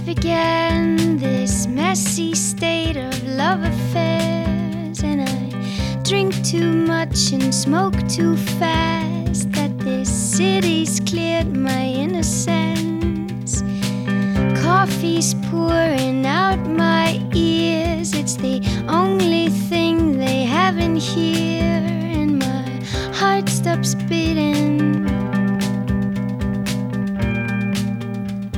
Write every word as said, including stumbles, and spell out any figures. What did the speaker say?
began this messy state of love affairs, and I drink too much and smoke too fast, that this city's cleared my innocence. Coffee's pouring out my ears, it's the only thing they have in here, and my heart stops beating